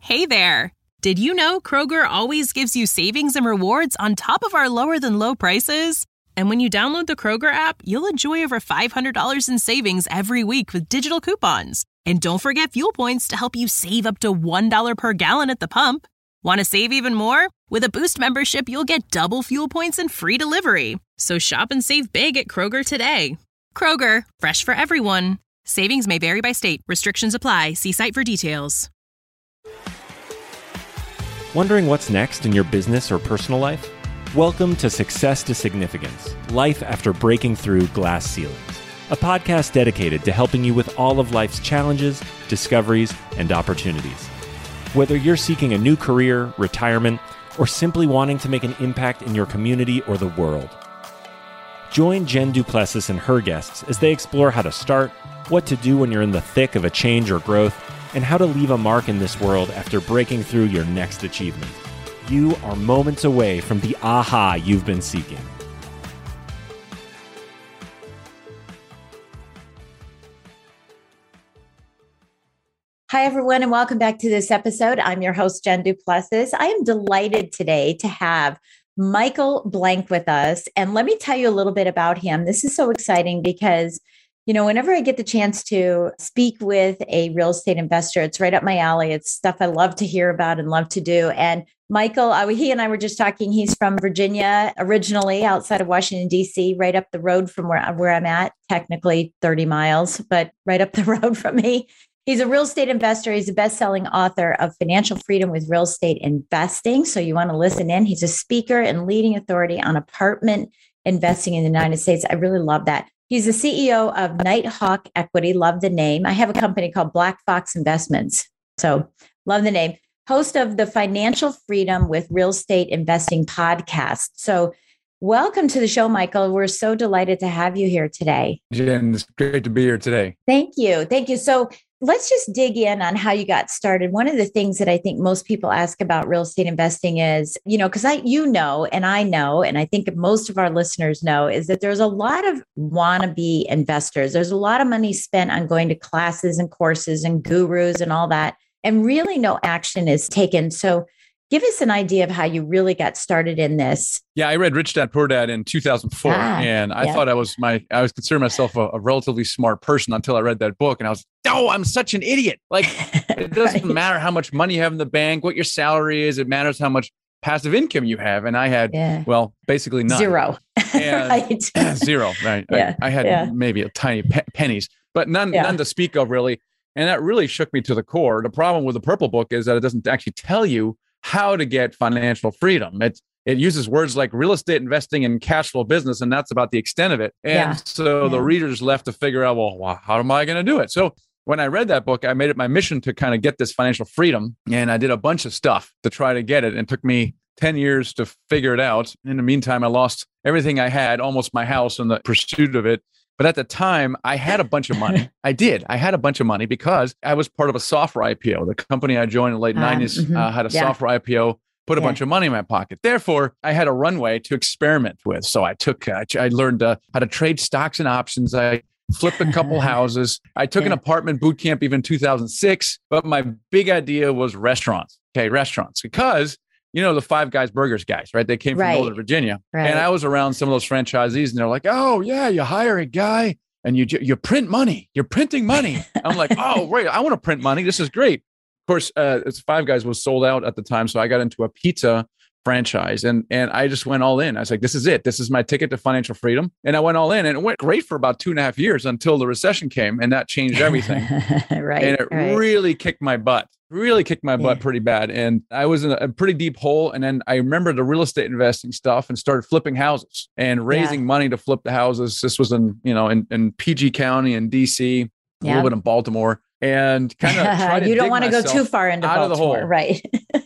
Hey there! Did you know Kroger always gives you savings and rewards on top of our lower-than-low prices? And when you download the Kroger app, you'll enjoy over $500 in savings every week with digital coupons. And don't forget fuel points to help you save up to $1 per gallon at the pump. Want to save even more? With a Boost membership, you'll get double fuel points and free delivery. So shop and save big at Kroger today. Kroger, fresh for everyone. Savings may vary by state. Restrictions apply. See site for details. Wondering what's next in your business or personal life? Welcome to Success to Significance, Life After Breaking Through Glass Ceilings, a podcast dedicated to helping you with all of life's challenges, discoveries, and opportunities. Whether you're seeking a new career, retirement, or simply wanting to make an impact in your community or the world. Join Jen Duplessis and her guests as they explore how to start, what to do when you're in the thick of a change or growth, and how to leave a mark in this world after breaking through your next achievement. You are moments away from the aha you've been seeking. Hi, everyone, and welcome back to this episode. I'm your host, Jen Duplessis. I am delighted today to have Michael Blank with us. And let me tell you a little bit about him. This is so exciting because whenever I get the chance to speak with a real estate investor, it's right up my alley. It's stuff I love to hear about and love to do. And Michael, he and I were just talking. He's from Virginia, originally outside of Washington, D.C., right up the road from where I'm at, technically 30 miles, but right up the road from me. He's a real estate investor. He's a best-selling author of Financial Freedom with Real Estate Investing. So you want to listen in. He's a speaker and leading authority on apartment investing in the United States. I really love that. He's the CEO of Nighthawk Equity. Love the name. I have a company called Black Fox Investments. So love the name. Host of the Financial Freedom with Real Estate Investing podcast. So welcome to the show, Michael. We're so delighted to have you here today. Jen, it's great to be here today. Thank you. Thank you. So let's just dig in on how you got started. One of the things that I think most people ask about real estate investing is, because I know, and I think most of our listeners know, is that there's a lot of wannabe investors. There's a lot of money spent on going to classes and courses and gurus and all that, and really no action is taken. So give us an idea of how you really got started in this. Yeah, I read Rich Dad Poor Dad in 2004, and I thought I was considering myself a relatively smart person until I read that book, and I was, I'm such an idiot. Like, it doesn't matter how much money you have in the bank, what your salary is. It matters how much passive income you have. And I had, basically none. Zero. And zero, right? Yeah. I had maybe a tiny pennies, but none to speak of really. And that really shook me to the core. The problem with the Purple Book is that it doesn't actually tell you how to get financial freedom. It uses words like real estate investing and cash flow business, and that's about the extent of it. And so the reader's left to figure out, well, how am I going to do it? So when I read that book, I made it my mission to kind of get this financial freedom, and I did a bunch of stuff to try to get it. And it took me 10 years to figure it out. In the meantime, I lost everything I had, almost my house, in the pursuit of it. But at the time, I had a bunch of money. I had a bunch of money because I was part of a software IPO. The company I joined in the late 90s had a software IPO, put a bunch of money in my pocket. Therefore, I had a runway to experiment with. So I learned how to trade stocks and options. I flipped a couple houses. I took an apartment boot camp even in 2006. But my big idea was restaurants. Restaurants. Because the Five Guys Burgers guys, right? They came from Northern Virginia. Right. And I was around some of those franchisees, and they're like, oh, yeah, you hire a guy and you print money. You're printing money. I'm like, oh, right. I want to print money. This is great. Of course, Five Guys was sold out at the time. So I got into a pizza franchise and I just went all in. I was like, this is it. This is my ticket to financial freedom. And I went all in, and it went great for about 2.5 years until the recession came, and that changed everything. And it really kicked my butt. Pretty bad. And I was in a pretty deep hole. And then I remember the real estate investing stuff and started flipping houses and raising money to flip the houses. This was in PG County in DC, a little bit in Baltimore, and kind of try to you don't want to go too far into out Baltimore, of the hole. Right?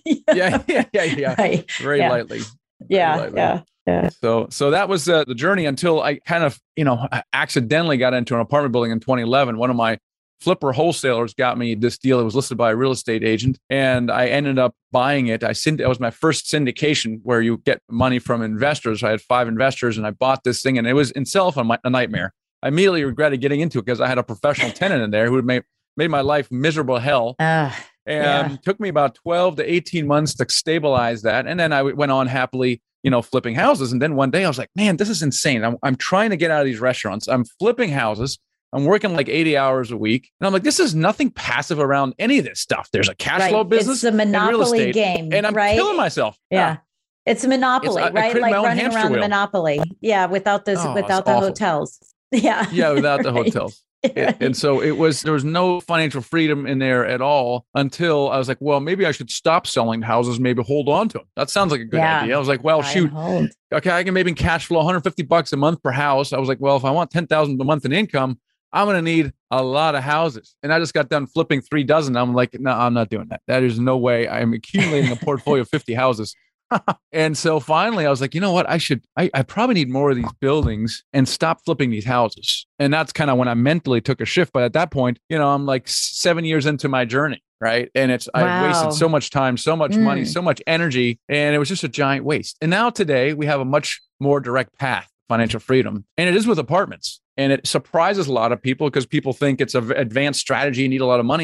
Yeah. Right. Very lightly. Yeah. So that was the journey until I kind of, accidentally got into an apartment building in 2011. One of my flipper wholesalers got me this deal. It was listed by a real estate agent, and I ended up buying it. It was my first syndication where you get money from investors. I had 5 investors, and I bought this thing, and it was in itself a nightmare. I immediately regretted getting into it because I had a professional tenant in there who had made my life miserable hell. And took me about 12 to 18 months to stabilize that. And then I went on happily, flipping houses. And then one day I was like, man, this is insane. I'm trying to get out of these restaurants. I'm flipping houses. I'm working like 80 hours a week. And I'm like, this is nothing passive around any of this stuff. There's a cash flow business. It's a monopoly game. And I'm killing myself. Yeah. It's a monopoly, right? Like running around the monopoly. Yeah. Without the hotels. Yeah. Yeah. Without the hotels. And so there was no financial freedom in there at all until I was like, well, maybe I should stop selling houses, maybe hold on to them. That sounds like a good idea. I was like, well, shoot. Okay. I can maybe cash flow $150 a month per house. I was like, well, if I want $10,000 a month in income, I'm going to need a lot of houses. And I just got done flipping 3 dozen. I'm like, no, I'm not doing that. That is no way. I'm accumulating a portfolio of 50 houses. And so finally I was like, you know what? I probably need more of these buildings and stop flipping these houses. And that's kind of when I mentally took a shift. But at that point, I'm like 7 years into my journey. Right. And I wasted so much time, so much money, so much energy, and it was just a giant waste. And now today we have a much more direct path, financial freedom. And it is with apartments. And it surprises a lot of people because people think it's an advanced strategy, you need a lot of money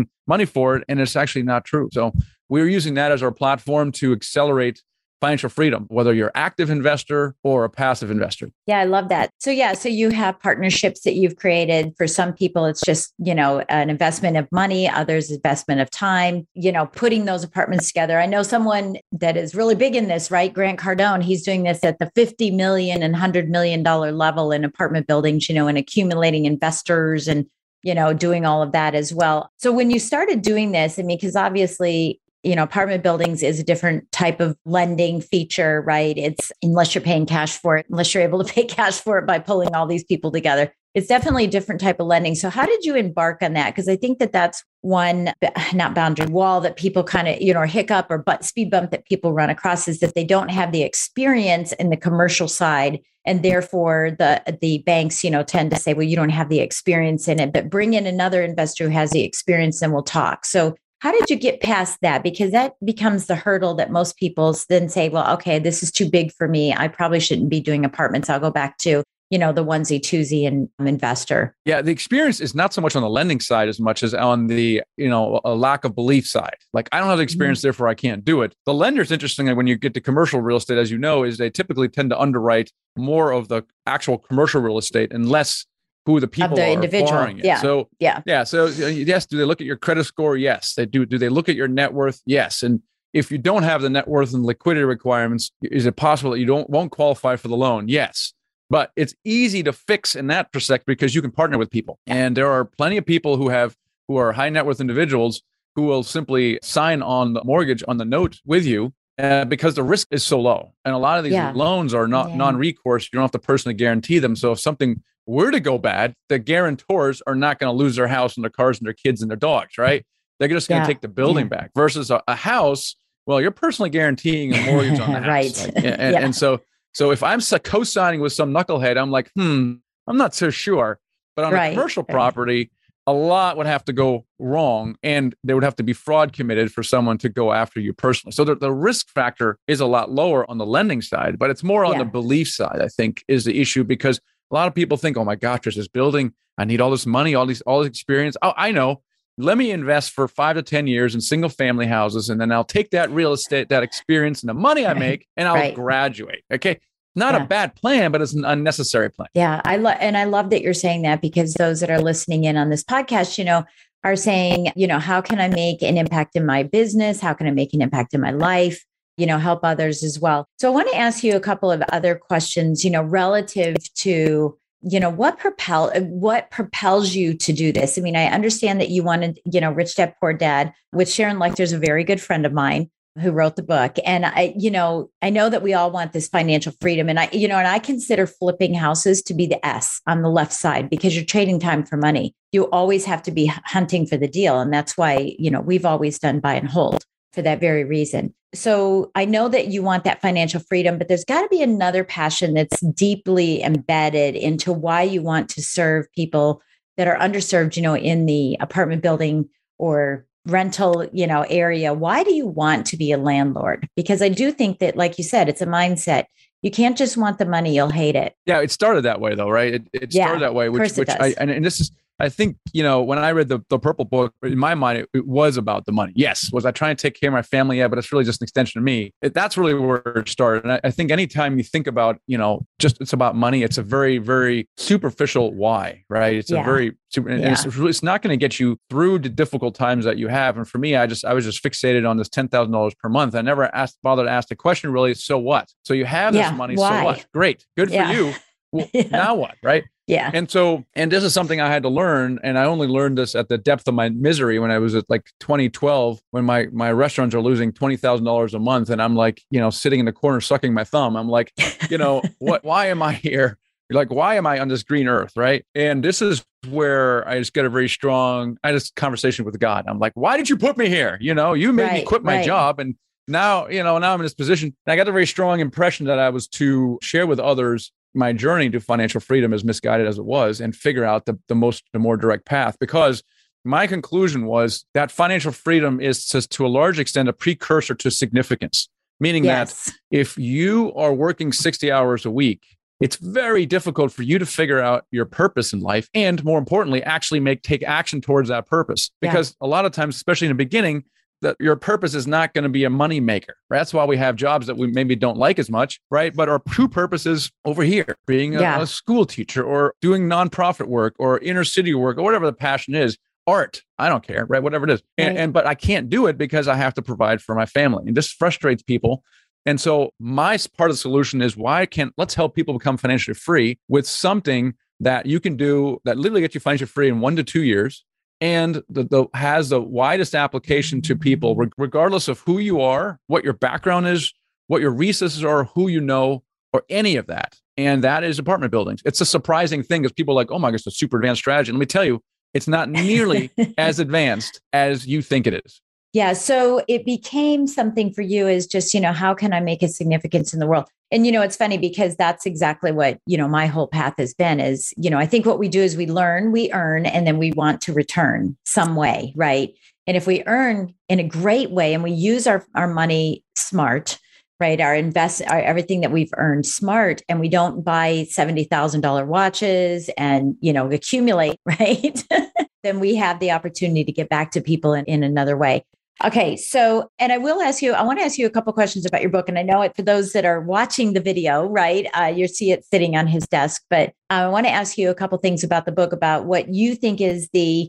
for it. And it's actually not true. So we're using that as our platform to accelerate financial freedom, whether you're an active investor or a passive investor. Yeah, I love that. So you have partnerships that you've created. For some people, it's just, an investment of money, others investment of time, putting those apartments together. I know someone that is really big in this, right? Grant Cardone, he's doing this at the $50 million and $100 million level in apartment buildings, and accumulating investors and, doing all of that as well. So when you started doing this, because obviously, apartment buildings is a different type of lending feature, right? It's unless you're paying cash for it, unless you're able to pay cash for it by pulling all these people together. It's definitely a different type of lending. So how did you embark on that? Because I think that's one, not boundary wall that people kind of, or hiccup or speed bump that people run across is that they don't have the experience in the commercial side. And therefore the banks, tend to say, well, you don't have the experience in it, but bring in another investor who has the experience and we'll talk. So how did you get past that? Because that becomes the hurdle that most people then say, well, okay, this is too big for me. I probably shouldn't be doing apartments. I'll go back to, the onesie, twosie and investor. Yeah. The experience is not so much on the lending side as much as on the, a lack of belief side. Like I don't have the experience, therefore I can't do it. The lenders, interestingly, when you get to commercial real estate, as you know, is they typically tend to underwrite more of the actual commercial real estate and less who the people are acquiring it. So yes, do they look at your credit score? Yes, they do. Do they look at your net worth? Yes. And if you don't have the net worth and liquidity requirements, is it possible that you won't qualify for the loan? Yes. But it's easy to fix in that perspective because you can partner with people. And there are plenty of people who are high net worth individuals who will simply sign on the mortgage on the note with you because the risk is so low. And a lot of these loans are not non-recourse. You don't have to personally guarantee them. So if something were to go bad, the guarantors are not going to lose their house and their cars and their kids and their dogs, right? They're just going to take the building back versus a house. Well, you're personally guaranteeing a mortgage on the house. Right. Like, and so if I'm co-signing with some knucklehead, I'm like, I'm not so sure. But on a commercial property, a lot would have to go wrong and there would have to be fraud committed for someone to go after you personally. So the risk factor is a lot lower on the lending side, but it's more on the belief side, I think, is the issue because a lot of people think, oh my gosh, there's this building. I need all this money, all this experience. Oh, I know. Let me invest for 5 to 10 years in single family houses. And then I'll take that real estate, that experience and the money I make, and I'll graduate. Okay. Not a bad plan, but it's an unnecessary plan. Yeah. I love that you're saying that because those that are listening in on this podcast, are saying, how can I make an impact in my business? How can I make an impact in my life? Help others as well. So I want to ask you a couple of other questions, relative to, what propels you to do this? I mean, I understand that you wanted, Rich Dad, Poor Dad, which Sharon Lechter is a very good friend of mine who wrote the book. And I know that we all want this financial freedom. And I consider flipping houses to be the S on the left side because you're trading time for money. You always have to be hunting for the deal. And that's why, we've always done buy and hold for that very reason. So I know that you want that financial freedom, but there's got to be another passion that's deeply embedded into why you want to serve people that are underserved, in the apartment building or rental, area. Why do you want to be a landlord? Because I do think that, like you said, it's a mindset. You can't just want the money; you'll hate it. Yeah, it started that way, though, right? It started that way, which I think, when I read the Purple Book, in my mind, it was about the money. Yes. Was I trying to take care of my family? Yeah, but it's really just an extension of me. That's really where it started. And I think anytime you think about, just it's about money, it's a very, very superficial why, right? It's a very super, it's not going to get you through the difficult times that you have. And for me, I was just fixated on this $10,000 per month. I never bothered to ask the question really, so what? So you have this money, why? so what? Great. Good for you. Well, now what? Right. Yeah. And this is something I had to learn. And I only learned this at the depth of my misery when I was at like 2012, when my restaurants are losing $20,000 a month. And I'm like, sitting in the corner, sucking my thumb. I'm like, why am I here? Like, why am I on this green earth? Right. And this is where I just get I just conversation with God. I'm like, why did you put me here? You made me quit my job. And now, now I'm in this position. And I got a very strong impression that I was to share with others my journey to financial freedom, as misguided as it was, and figure out the more direct path. Because my conclusion was that financial freedom is to a large extent a precursor to significance, meaning that if you are working 60 hours a week, it's very difficult for you to figure out your purpose in life. And more importantly, actually take action towards that purpose. Because a lot of times, especially in the beginning, that your purpose is not going to be a money maker. Right? That's why we have jobs that we maybe don't like as much, right? But our true purpose is over here, being a school teacher or doing nonprofit work or inner city work or whatever the passion is, art. I don't care, right? Whatever it is. But I can't do it because I have to provide for my family. And this frustrates people. And so my part of the solution is let's help people become financially free with something that you can do that literally gets you financially free in 1 to 2 years. And has the widest application to people, regardless of who you are, what your background is, what your resources are, who you know, or any of that. And that is apartment buildings. It's a surprising thing because people are like, oh my gosh, it's a super advanced strategy. Let me tell you, it's not nearly as advanced as you think it is. Yeah. So it became something for you is just, how can I make a significance in the world? And, it's funny because that's exactly what, my whole path has been is, I think what we do is we learn, we earn, and then we want to return some way. Right. And if we earn in a great way and we use our money smart, right, our everything that we've earned smart, and we don't buy $70,000 watches and, accumulate, right, then we have the opportunity to get back to people in another way. Okay. So, and I want to ask you a couple questions about your book. And I know it for those that are watching the video, right? You see it sitting on his desk, but I want to ask you a couple things about the book, about what you think is the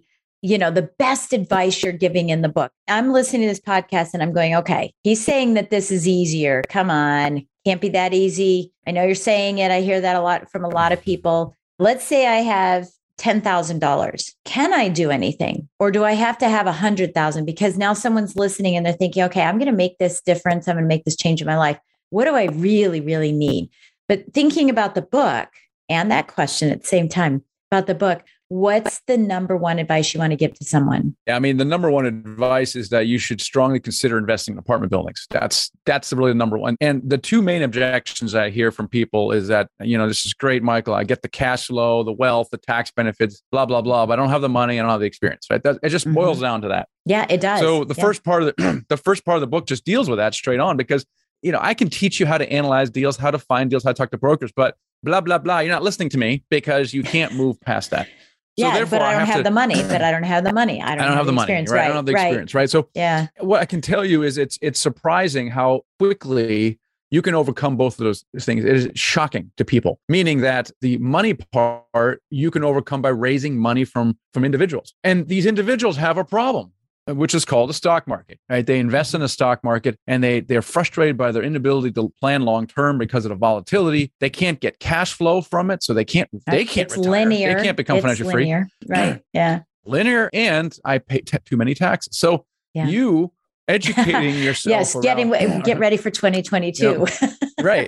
best advice you're giving in the book. I'm listening to this podcast and I'm going, okay, he's saying that this is easier. Come on. Can't be that easy. I know you're saying it. I hear that a lot from a lot of people. Let's say I have $10,000. Can I do anything? Or do I have to have 100,000? Because now someone's listening and they're thinking, okay, I'm going to make this difference. I'm going to make this change in my life. What do I really, really need? But thinking about the book and that question at the same time about the book, what's the number one advice you want to give to someone? Yeah, I mean, the number one advice is that you should strongly consider investing in apartment buildings. That's really the number one. And the two main objections I hear from people is that, this is great, Michael. I get the cash flow, the wealth, the tax benefits, blah, blah, blah. But I don't have the money. I don't have the experience, right? It just boils down to that. Yeah, it does. So the first part of the first part of the book just deals with that straight on, because, I can teach you how to analyze deals, how to find deals, how to talk to brokers, but blah, blah, blah. You're not listening to me because you can't move past that. So but I don't have the money. But I don't have the money. I don't have the money. Right? I don't have the experience. Right. So what I can tell you is it's surprising how quickly you can overcome both of those things. It is shocking to people, meaning that the money part you can overcome by raising money from individuals. And these individuals have a problem, which is called the stock market, right? They invest in the stock market and they're frustrated by their inability to plan long-term because of the volatility. They can't get cash flow from it. So they can't retire. Linear. They can't become financially free. Right. Yeah. Linear. And I pay too many taxes. So you educating yourself. Yes. Get ready for 2022. Right.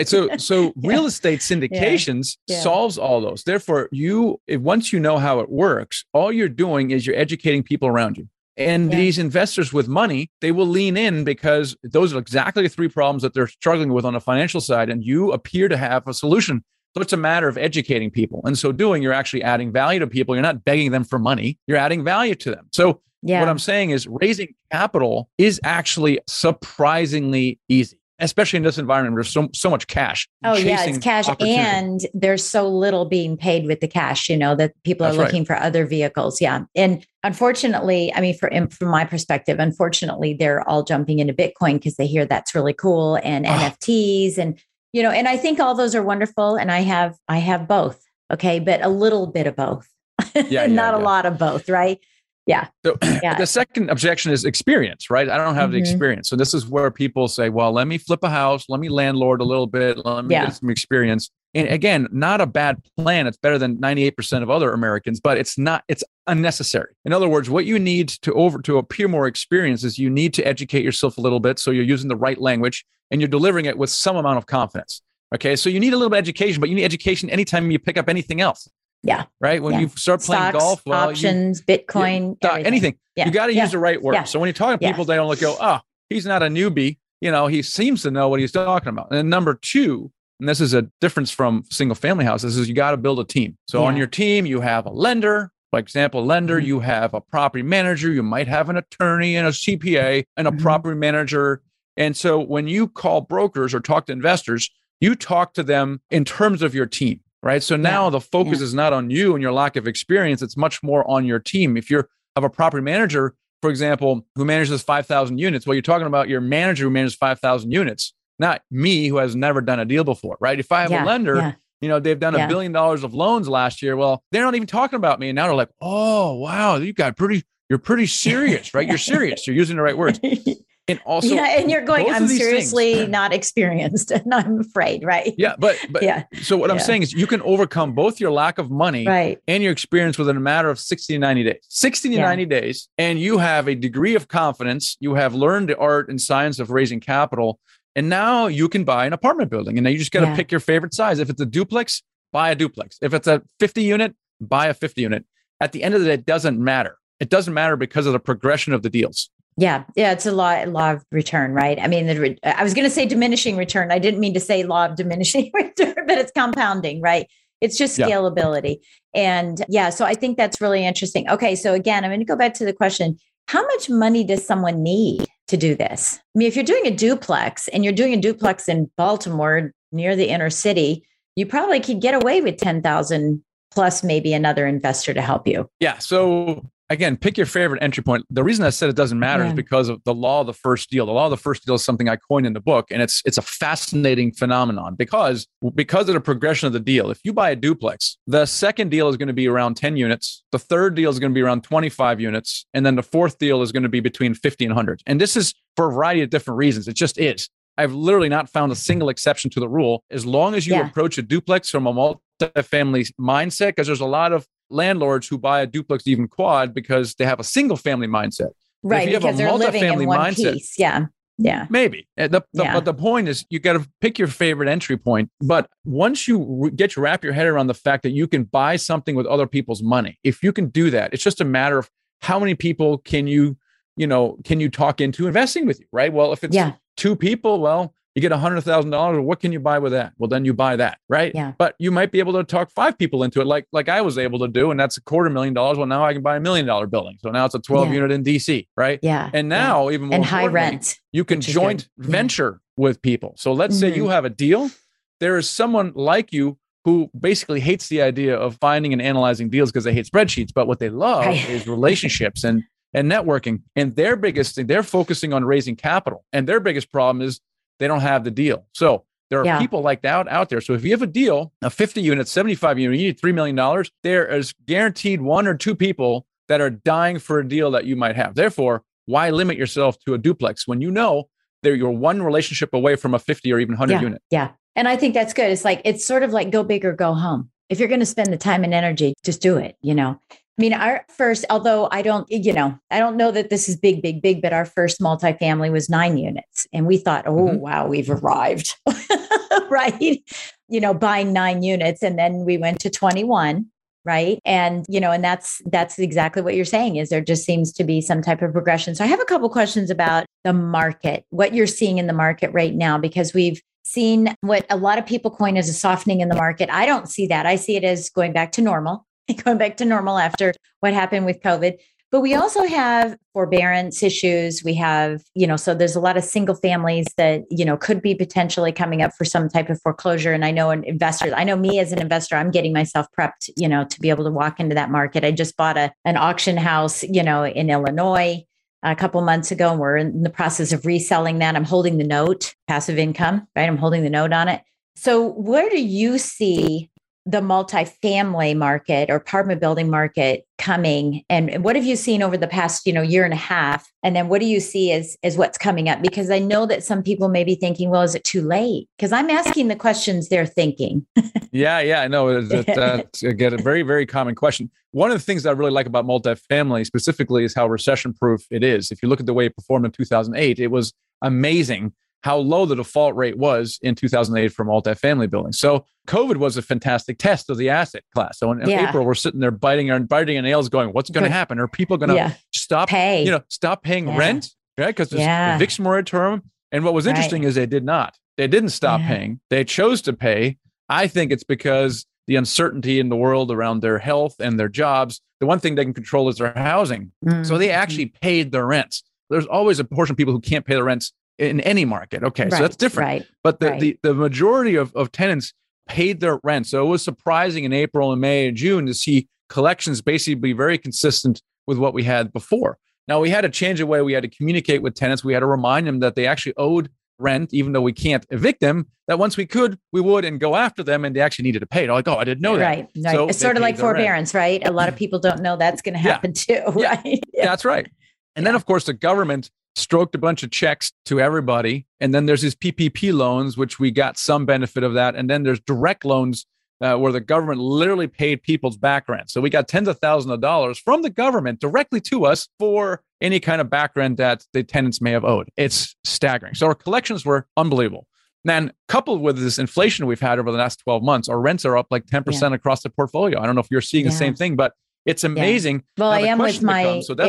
So real estate syndications solves all those. Therefore, once you know how it works, all you're doing is you're educating people around you. And these investors with money, they will lean in because those are exactly the three problems that they're struggling with on the financial side. And you appear to have a solution. So it's a matter of educating people. And so doing, you're actually adding value to people. You're not begging them for money. You're adding value to them. So what I'm saying is raising capital is actually surprisingly easy. especially in this environment where there's so much cash. Oh yeah, it's cash, and there's so little being paid with the cash, that people are looking for other vehicles. Yeah. And unfortunately, I mean, from my perspective, unfortunately, they're all jumping into Bitcoin because they hear that's really cool, and NFTs, and and I think all those are wonderful. And I have both. Okay. But a little bit of both, not a lot of both. Right. Yeah. So the second objection is experience, right? I don't have the experience. So this is where people say, well, let me flip a house, let me landlord a little bit, let me get some experience. And again, not a bad plan. It's better than 98% of other Americans, but it's unnecessary. In other words, what you need to appear more experienced is you need to educate yourself a little bit. So you're using the right language and you're delivering it with some amount of confidence. Okay. So you need a little bit of education, but you need education anytime you pick up anything else. Yeah. Right. When you start playing stocks, golf, options, Bitcoin, anything, you got to use the right word. Yeah. So when you talk to people, they don't go, oh, he's not a newbie. He seems to know what he's talking about. And then number two, and this is a difference from single family houses, is you got to build a team. So on your team, you have a lender, for example, you have a property manager, you might have an attorney and a CPA and a property manager. And so when you call brokers or talk to investors, you talk to them in terms of your team. Right. So now the focus is not on you and your lack of experience. It's much more on your team. If you have a property manager, for example, who manages 5,000 units, well, you're talking about your manager who manages 5,000 units, not me who has never done a deal before. Right. If I have a lender, they've done $1 billion of loans last year. Well, they're not even talking about me. And now they're like, oh, wow, you're pretty serious, right? You're serious. You're using the right words. And also, and you're going, I'm seriously not experienced, and I'm afraid, right? Yeah, but So what I'm saying is, you can overcome both your lack of money and your experience within a matter of 60 to 90 days. 60 to 90 days, and you have a degree of confidence. You have learned the art and science of raising capital, and now you can buy an apartment building. And now you just got to pick your favorite size. If it's a duplex, buy a duplex. If it's a 50 unit, buy a 50 unit. At the end of the day, it doesn't matter. It doesn't matter because of the progression of the deals. Yeah. It's a law of return, right? I mean, I was going to say diminishing return. I didn't mean to say law of diminishing return, but it's compounding, right? It's just scalability. And so I think that's really interesting. Okay. So again, I'm going to go back to the question, how much money does someone need to do this? I mean, if you're doing a duplex and you're doing a duplex in Baltimore near the inner city, you probably could get away with 10,000 plus maybe another investor to help you. Yeah. So again, pick your favorite entry point. The reason I said it doesn't matter is because of the law of the first deal. The law of the first deal is something I coined in the book, and it's a fascinating phenomenon because of the progression of the deal. If you buy a duplex, the second deal is going to be around 10 units. The third deal is going to be around 25 units. And then the fourth deal is going to be between 50 and 100. And this is for a variety of different reasons. It just is. I've literally not found a single exception to the rule. As long as you approach a duplex from a multifamily mindset, because there's a lot of landlords who buy a duplex, even quad, because they have a single family mindset. Right. If you have a multifamily mindset, piece. Yeah. Maybe. But the point is, you got to pick your favorite entry point. But once you wrap your head around the fact that you can buy something with other people's money, if you can do that, it's just a matter of how many people can you talk into investing with you, right? Well, if it's two people, well, you get $100,000. What can you buy with that? Well, then you buy that, right? Yeah. But you might be able to talk 5 people into it, like I was able to do, and that's $250,000. Well, now I can buy $1 million building. So now it's a 12 unit in DC, right? Yeah. And now even more and high rent, you can joint venture with people. So let's say you have a deal. There is someone like you who basically hates the idea of finding and analyzing deals because they hate spreadsheets, but what they love is relationships and networking. And their biggest thing, they're focusing on raising capital, and their biggest problem is they don't have the deal. So there are people like that out there. So if you have a deal, a 50 unit, 75 unit, you need $3 million. There is guaranteed 1 or 2 people that are dying for a deal that you might have. Therefore, why limit yourself to a duplex when you know that you're one relationship away from a 50 or even 100 unit? Yeah. And I think that's good. It's sort of like go big or go home. If you're going to spend the time and energy, just do it, I mean, our first, although I don't know that this is big, but our first multifamily was 9 units. And we thought, wow, we've arrived, right? Buying 9 units. And then we went to 21, right? And, and that's exactly what you're saying is there just seems to be some type of progression. So I have a couple questions about the market, what you're seeing in the market right now, because we've seen what a lot of people coin as a softening in the market. I don't see that. I see it as going back to normal after what happened with COVID. But we also have forbearance issues. We have, so there's a lot of single families that, could be potentially coming up for some type of foreclosure. And I know I know me as an investor, I'm getting myself prepped, to be able to walk into that market. I just bought an auction house, in Illinois a couple months ago, and we're in the process of reselling that. I'm holding the note, passive income, right? I'm holding the note on it. So where do you see the multifamily market or apartment building market coming? And what have you seen over the past, year and a half? And then what do you see as what's coming up? Because I know that some people may be thinking, well, is it too late? Because I'm asking the questions they're thinking. Yeah, I know. That's again, a very, very common question. One of the things that I really like about multifamily specifically is how recession-proof it is. If you look at the way it performed in 2008, it was amazing how low the default rate was in 2008 for multifamily buildings. So COVID was a fantastic test of the asset class. So in April, we're sitting there biting our nails going, what's going to happen? Are people going to stop paying rent? Right? Because there's eviction moratorium. And what was interesting is they did not. They didn't stop paying. They chose to pay. I think it's because the uncertainty in the world around their health and their jobs, the one thing they can control is their housing. Mm-hmm. So they actually paid their rents. There's always a portion of people who can't pay their rents in any market. Okay, so that's different. Right, but the majority of tenants paid their rent. So it was surprising in April and May and June to see collections basically be very consistent with what we had before. Now, we had to change the way we had to communicate with tenants. We had to remind them that they actually owed rent, even though we can't evict them, that once we could, we would and go after them, and they actually needed to pay. They're like, oh, I didn't know that. Right. So it's sort of like forbearance, right? A lot of people don't know that's going to happen too, right? Yeah. That's right. And then, of course, the government stroked a bunch of checks to everybody. And then there's these PPP loans, which we got some benefit of that. And then there's direct loans where the government literally paid people's back rent. So we got tens of thousands of dollars from the government directly to us for any kind of back rent that the tenants may have owed. It's staggering. So our collections were unbelievable. Then coupled with this inflation we've had over the last 12 months, our rents are up like 10% across the portfolio. I don't know if you're seeing the same thing, but it's amazing. Well, I am with my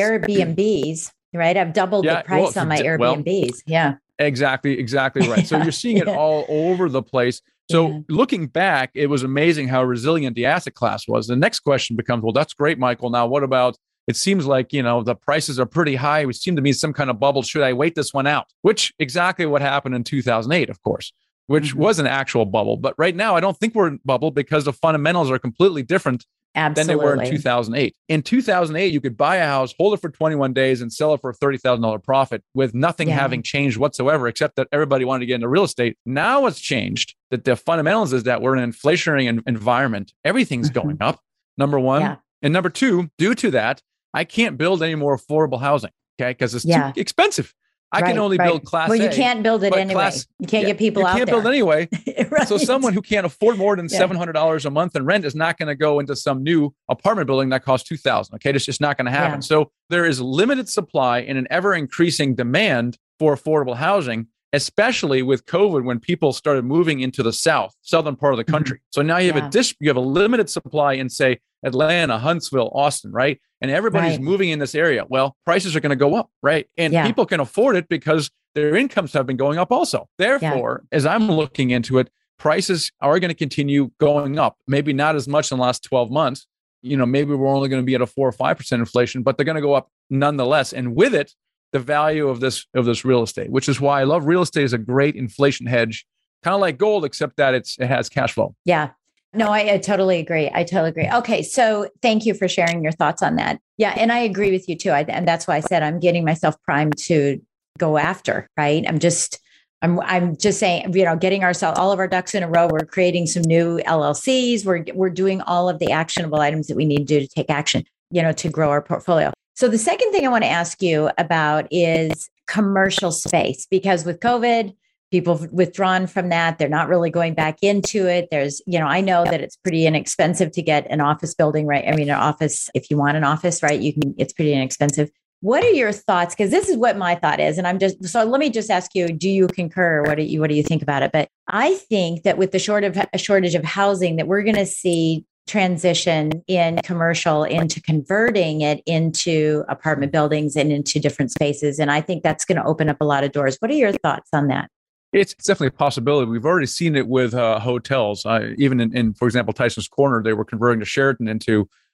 Airbnbs, right? I've doubled the price on my Airbnbs. Exactly right. So you're seeing it all over the place. So looking back, it was amazing how resilient the asset class was. The next question becomes, well, that's great, Michael. Now, what about, it seems like, the prices are pretty high. We seem to be some kind of bubble. Should I wait this one out? Which exactly what happened in 2008, of course, which was an actual bubble. But right now, I don't think we're in bubble because the fundamentals are completely different than they were in 2008. In 2008, you could buy a house, hold it for 21 days and sell it for a $30,000 profit with nothing having changed whatsoever, except that everybody wanted to get into real estate. Now it's changed that the fundamentals is that we're in an inflationary environment. Everything's going up, number one. Yeah. And number two, due to that, I can't build any more affordable housing, okay? Because it's too expensive. I can only build Class A. Well, you can't build it anyway. You can't get people out there. You can't build anyway. So someone who can't afford more than $700 a month in rent is not going to go into some new apartment building that costs $2,000. Okay, it's just not going to happen. So there is limited supply and an ever-increasing demand for affordable housing, especially with COVID when people started moving into the southern part of the country. So now you have you have a limited supply in, say, Atlanta, Huntsville, Austin, right? And everybody's moving in this area. Well, prices are going to go up, right? And people can afford it because their incomes have been going up also. Therefore, as I'm looking into it, prices are going to continue going up. Maybe not as much in the last 12 months. Maybe we're only going to be at a 4 or 5% inflation, but they're going to go up nonetheless. And with it, the value of this real estate, which is why I love real estate as a great inflation hedge, kind of like gold, except that it has cash flow. Yeah. No, I totally agree. Okay. So thank you for sharing your thoughts on that. Yeah. And I agree with you too. And that's why I said I'm getting myself primed to go after, right? I'm just saying, getting all of our ducks in a row. We're creating some new LLCs. We're doing all of the actionable items that we need to do to take action, to grow our portfolio. So the second thing I want to ask you about is commercial space, because with COVID, people have withdrawn from that. They're not really going back into it. There's, I know that it's pretty inexpensive to get an office building, right? I mean, an office, if you want an office, right, it's pretty inexpensive. What are your thoughts? Because this is what my thought is. And so let me just ask you, do you concur? What do you think about it? But I think that with the shortage of housing, that we're going to see transition in commercial into converting it into apartment buildings and into different spaces. And I think that's going to open up a lot of doors. What are your thoughts on that? It's definitely a possibility. We've already seen it with hotels. Even in, for example, Tyson's Corner, they were converting to Sheraton into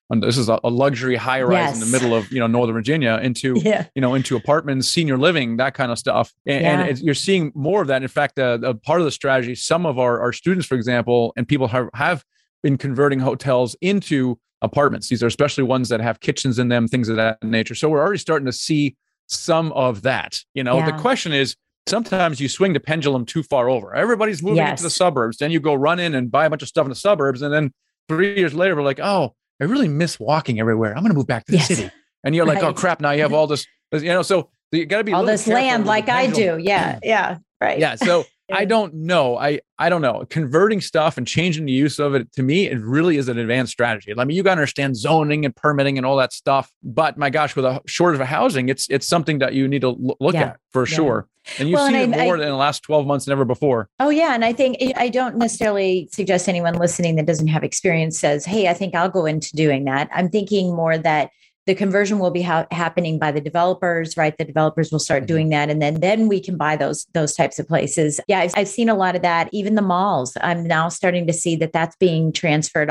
this is a luxury high rise in the middle of, Northern Virginia into, into apartments, senior living, that kind of stuff. And you're seeing more of that. In fact, a part of the strategy, some of our students, for example, and people have been converting hotels into apartments. These are especially ones that have kitchens in them, things of that nature. So we're already starting to see some of that. The question is, sometimes you swing the pendulum too far over. Everybody's moving into the suburbs. Then you go run in and buy a bunch of stuff in the suburbs. And then 3 years later, we're like, oh, I really miss walking everywhere. I'm going to move back to the city. And you're like, oh crap, now you have all this, so you got to be all this land like I do. Yeah. Yeah. Right. Yeah. So I don't know. I don't know. Converting stuff and changing the use of it, to me, it really is an advanced strategy. I mean, you got to understand zoning and permitting and all that stuff. But my gosh, with a shortage of housing, it's something that you need to look at for sure. And you've seen it more in the last 12 months than ever before. Oh, yeah. And I think I don't necessarily suggest anyone listening that doesn't have experience says, hey, I think I'll go into doing that. I'm thinking more that the conversion will be happening by the developers, right? The developers will start doing that. And then we can buy those types of places. Yeah, I've seen a lot of that. Even the malls, I'm now starting to see that that's being transferred,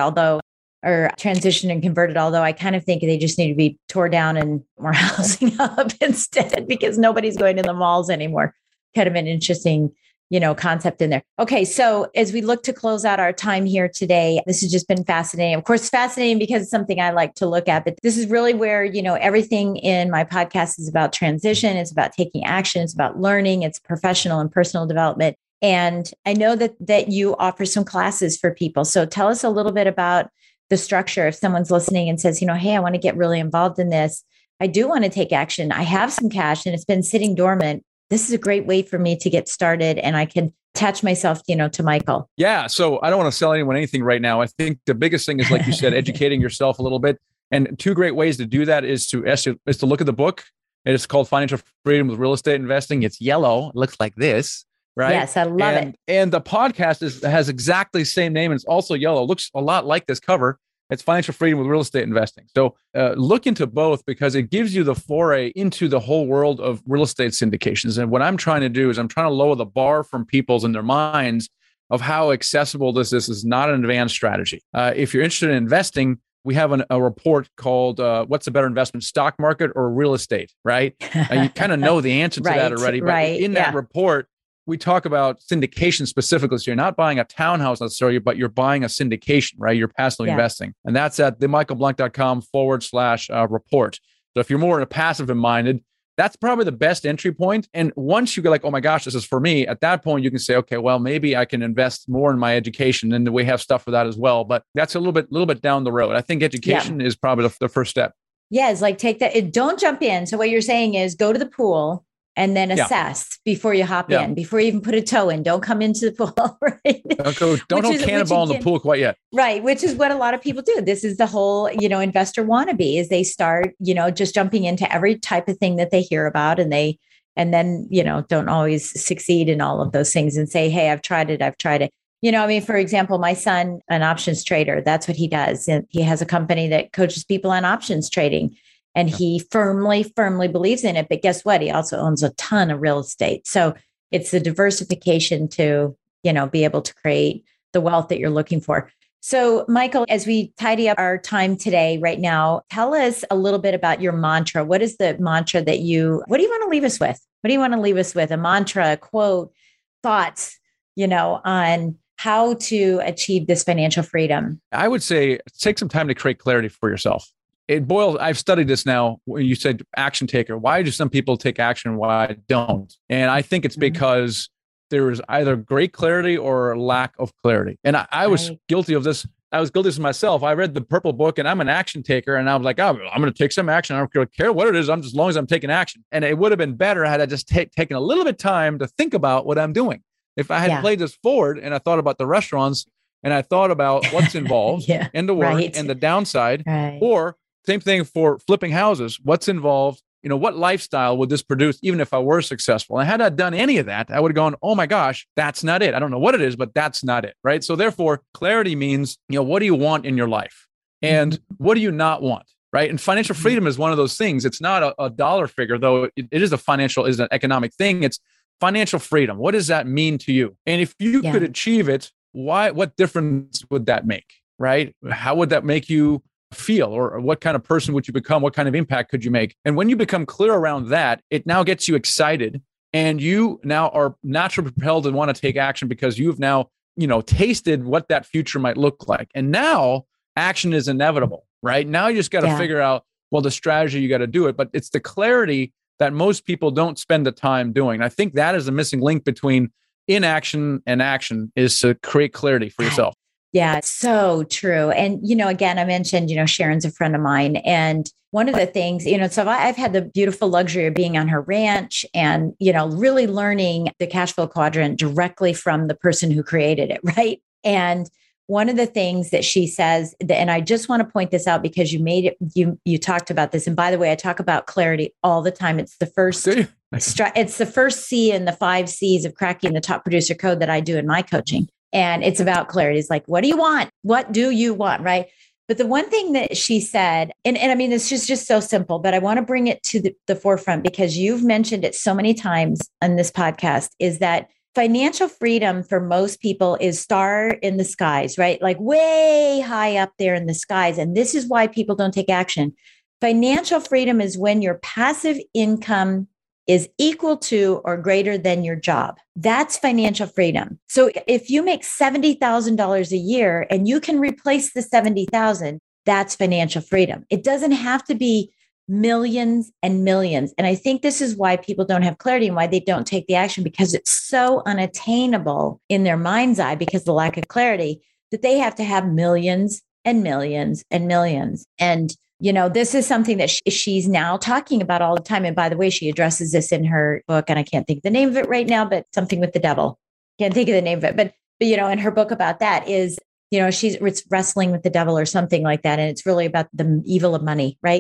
or transitioned and converted. Although I kind of think they just need to be tore down and more housing up instead, because nobody's going to the malls anymore. Kind of an interesting, concept in there. Okay. So as we look to close out our time here today, this has just been fascinating. Of course, fascinating because it's something I like to look at, but this is really where, everything in my podcast is about transition. It's about taking action. It's about learning. It's professional and personal development. And I know that you offer some classes for people. So tell us a little bit about the structure. If someone's listening and says, hey, I want to get really involved in this. I do want to take action. I have some cash and it's been sitting dormant. This is a great way for me to get started, and I can attach myself, to Michael. Yeah. So I don't want to sell anyone anything right now. I think the biggest thing is, like you said, educating yourself a little bit. And two great ways to do that is to look at the book. It's called Financial Freedom with Real Estate Investing. It's yellow. It looks like this, right? Yes, I love it. And the podcast has exactly the same name. And it's also yellow. It looks a lot like this cover. It's Financial Freedom with Real Estate Investing. So look into both, because it gives you the foray into the whole world of real estate syndications. And what I'm trying to do is I'm trying to lower the bar from people's in their minds of how accessible this is. This is not an advanced strategy. If you're interested in investing, we have a report called What's the Better Investment, Stock Market or Real Estate, right? You kind of know the answer to that already. But in that report, we talk about syndication specifically. So you're not buying a townhouse necessarily, but you're buying a syndication, right? You're passively investing. And that's at themichaelblank.com/report. So if you're more in a passive minded, that's probably the best entry point. And once you go like, oh my gosh, this is for me, at that point, you can say, okay, well, maybe I can invest more in my education. And we have stuff for that as well. But that's a little bit down the road. I think education is probably the first step. Yeah, it's like take that. Don't jump in. So what you're saying is go to the pool and then assess before you hop in, before you even put a toe in. Don't come into the pool, right? Don't cannonball in the pool quite yet. Right, which is what a lot of people do. This is the whole, investor wannabe, is they start, just jumping into every type of thing that they hear about, and then, don't always succeed in all of those things and say, hey, I've tried it. For example, my son, an options trader, that's what he does. And he has a company that coaches people on options trading. And he firmly believes in it. But guess what? He also owns a ton of real estate. So it's the diversification to, be able to create the wealth that you're looking for. So Michael, as we tidy up our time today, right now, tell us a little bit about your mantra. What is the mantra what do you want to leave us with? What do you want to leave us with? A mantra, a quote, thoughts, on how to achieve this financial freedom? I would say take some time to create clarity for yourself. I've studied this now. When you said action taker, why do some people take action and why don't? And I think it's because there is either great clarity or lack of clarity. And I was guilty of this. I was guilty of this myself. I read the Purple Book and I'm an action taker. And I was like, oh, I'm going to take some action. I don't care what it is. As long as I'm taking action. And it would have been better had I just taken a little bit of time to think about what I'm doing. If I had played this forward and I thought about the restaurants and I thought about what's involved and the work and the downside, or same thing for flipping houses. What's involved? What lifestyle would this produce even if I were successful? And had I done any of that, I would have gone, oh my gosh, that's not it. I don't know what it is, but that's not it. Right. So therefore, clarity means, what do you want in your life? And what do you not want? Right. And financial freedom is one of those things. It's not a dollar figure, though it is an economic thing. It's financial freedom. What does that mean to you? And if you could achieve it, what difference would that make? Right. How would that make you feel, or what kind of person would you become? What kind of impact could you make? And when you become clear around that, it now gets you excited, and you now are naturally propelled and want to take action because you've now, tasted what that future might look like. And now action is inevitable, right? Now you just got to figure out, the strategy, you got to do it. But it's the clarity that most people don't spend the time doing. I think that is the missing link between inaction and action, is to create clarity for yourself. Yeah, it's so true. And, again, I mentioned, Sharon's a friend of mine. And one of the things, so I've had the beautiful luxury of being on her ranch and, really learning the cash flow quadrant directly from the person who created it. Right. And one of the things that she says, and I just want to point this out because you made it, you talked about this. And by the way, I talk about clarity all the time. It's the first, it's the first C in the 5 C's of cracking the top producer code that I do in my coaching. And it's about clarity. It's like, what do you want? What do you want? Right. But the one thing that she said, and I mean, this is just so simple, but I want to bring it to the forefront because you've mentioned it so many times on this podcast, is that financial freedom for most people is star in the skies, right? Like way high up there in the skies. And this is why people don't take action. Financial freedom is when your passive income is equal to or greater than your job. That's financial freedom. So if you make $70,000 a year and you can replace the $70,000, that's financial freedom. It doesn't have to be millions and millions. And I think this is why people don't have clarity and why they don't take the action, because it's so unattainable in their mind's eye because of the lack of clarity that they have to have millions and millions and millions. And, this is something that she's now talking about all the time. And by the way, she addresses this in her book, and I can't think of the name of it right now, but something with the devil. Can't think of the name of it. But in her book about that is, it's wrestling with the devil or something like that. And it's really about the evil of money, right?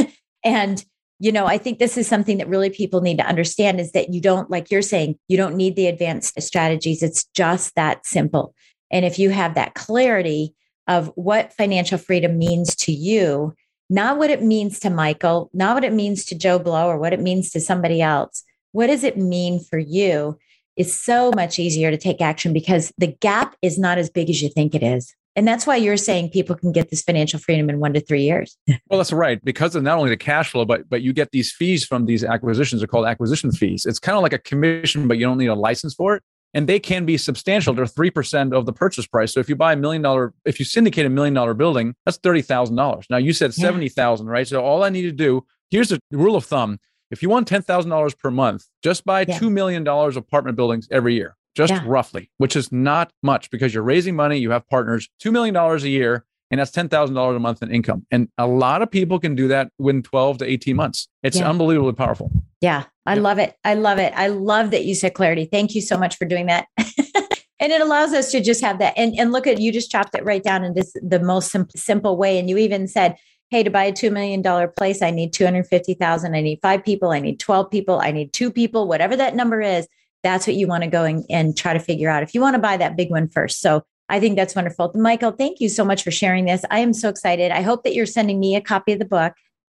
And, I think this is something that really people need to understand, is that you don't, like you're saying, you don't need the advanced strategies. It's just that simple. And if you have that clarity of what financial freedom means to you, not what it means to Michael, not what it means to Joe Blow or what it means to somebody else, what does it mean for you, is so much easier to take action because the gap is not as big as you think it is. And that's why you're saying people can get this financial freedom in 1 to 3 years. Well, that's right. Because of not only the cash flow, but you get these fees from these acquisitions. They're called acquisition fees. It's kind of like a commission, but you don't need a license for it. And they can be substantial. They're 3% of the purchase price. So if you buy if you syndicate $1 million building, that's $30,000. Now you said 70,000, right? So all I need to do, here's the rule of thumb. If you want $10,000 per month, just buy $2 million apartment buildings every year. Just roughly, which is not much because you're raising money, you have partners, $2 million a year, and that's $10,000 a month in income. And a lot of people can do that within 12 to 18 months. It's unbelievably powerful. Yeah, I love it. I love it. I love that you said clarity. Thank you so much for doing that. And it allows us to just have that. And look at, you just chopped it right down in this, the most simple way. And you even said, hey, to buy a $2 million place, I need 250,000. I need 5 people. I need 12 people. I need 2 people, whatever that number is. That's what you want to go and try to figure out if you want to buy that big one first. So I think that's wonderful. Michael, thank you so much for sharing this. I am so excited. I hope that you're sending me a copy of the book,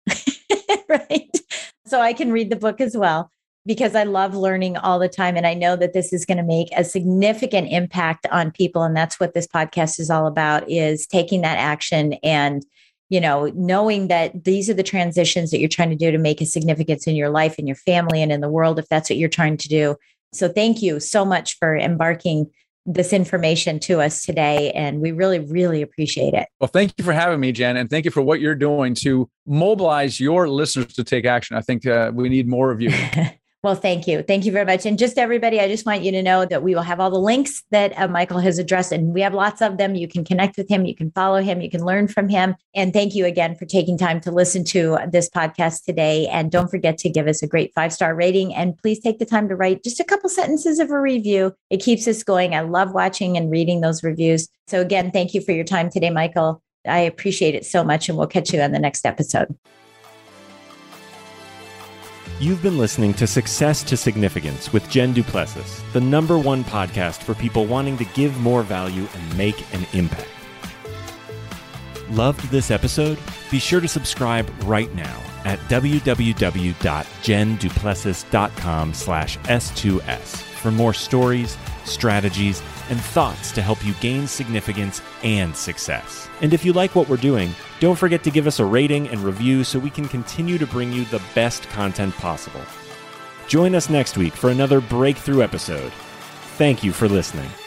right? So I can read the book as well, because I love learning all the time. And I know that this is going to make a significant impact on people. And that's what this podcast is all about, is taking that action and, knowing that these are the transitions that you're trying to do to make a significance in your life, in your family, and in the world, if that's what you're trying to do. So thank you so much for embarking this information to us today. And we really, really appreciate it. Well, thank you for having me, Jen. and thank you for what you're doing to mobilize your listeners to take action. I think we need more of you. Well, thank you. Thank you very much. And just everybody, I just want you to know that we will have all the links that Michael has addressed, and we have lots of them. You can connect with him. You can follow him. You can learn from him. And thank you again for taking time to listen to this podcast today. And don't forget to give us a great 5-star rating. And please take the time to write just a couple sentences of a review. It keeps us going. I love watching and reading those reviews. So again, thank you for your time today, Michael. I appreciate it so much. And we'll catch you on the next episode. You've been listening to Success to Significance with Jen Du Plessis, the #1 podcast for people wanting to give more value and make an impact. Loved this episode? Be sure to subscribe right now at www.jenduplessis.com/S2S for more stories, strategies, and thoughts to help you gain significance and success. And if you like what we're doing, Don't forget to give us a rating and review so we can continue to bring you the best content possible. Join us next week for another breakthrough episode. Thank you for listening.